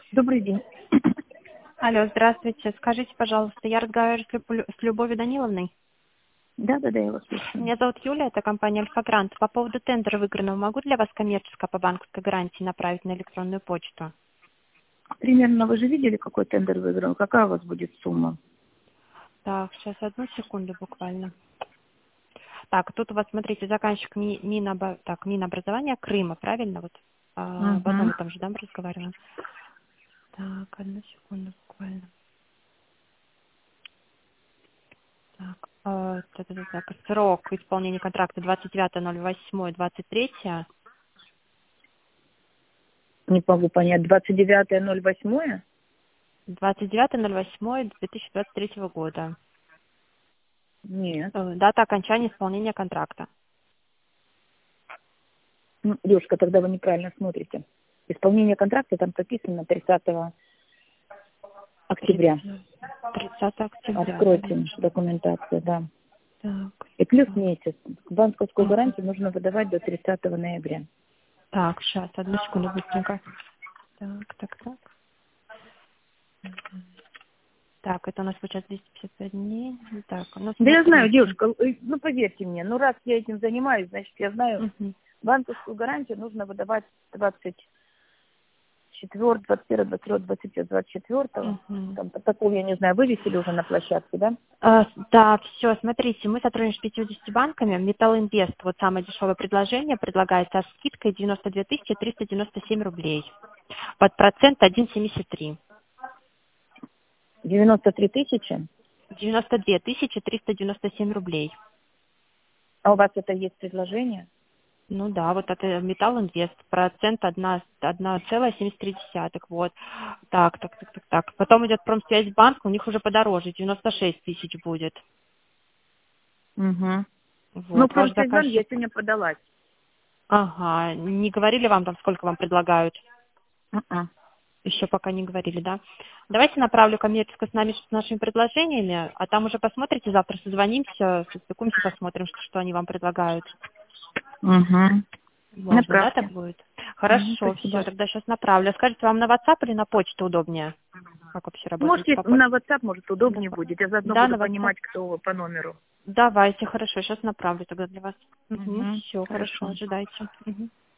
Добрый день. Алло, здравствуйте. Скажите, пожалуйста, я разговариваю с Любовью Даниловной. Да, я вас слушаю. Меня зовут Юля, это компания Альфа-Грант. По поводу тендера выигранного могу для вас коммерческое по банковской гарантии направить на электронную почту? Примерно вы же видели, какой тендер выиграл? Какая у вас будет сумма? Так, сейчас одну секунду буквально. Так, тут у вас, смотрите, заказчик Минобразования Крыма, правильно? Вот в одном Угу. и том же, да, мы разговариваем? Так, одну секунду буквально. Так, срок исполнения контракта 29.08.23. Не могу понять. 29.08? 29.08.2023 года. Нет. Дата окончания исполнения контракта. Ну, девушка, тогда вы неправильно смотрите. Исполнение контракта там прописано 30 октября. 30 октября. Откройте документацию, да. Так, И плюс месяц. Банковскую гарантию нужно выдавать до 30 ноября. так, сейчас, одну секунду быстренько. Так. Так, это у нас сейчас 255 дней. Так, ну Да я знаю, смотрите. девушка, ну поверьте мне, ну раз я этим занимаюсь, значит я знаю, Мгм. банковскую гарантию нужно выдавать 24, 21, 22, 23, 24. Мгм. Там протокол, я не знаю, вывесили уже на площадке, да? Да, все, смотрите, мы сотрудничаем с 50 банками. Металл Инвест, вот самое дешевое предложение, предлагается со скидкой 92 397 рублей. Под процент 1,73. 93 тысячи. 92 397 рублей. А у вас это есть предложение? Ну да, вот это Металл Инвест, процент 1,73. Вот. Так. Потом идет Промсвязьбанк, у них уже подороже, 96 тысяч будет. Угу. Ну, Вот, ваш Промсвязьбанк я заказчик. сегодня подалась. Ага, не говорили вам там, сколько вам предлагают? Мгм. Еще пока не говорили, да? Давайте направлю коммерческую с нашими предложениями, а там уже посмотрите, завтра созвонимся, состыкуемся, посмотрим, что они вам предлагают. Угу. Можно, да, так Направьте. будет? Мгм, Хорошо, все, спасибо. тогда сейчас направлю. Скажите, вам на WhatsApp или на почту удобнее? Как вообще работаете? Можете По на почте? WhatsApp, может, удобнее будет. Я заодно Да, буду на WhatsApp. понимать, кто вы по номеру. Давайте, хорошо, сейчас направлю тогда для вас. Угу. Все, хорошо, Хорошо. ожидайте. Мгм.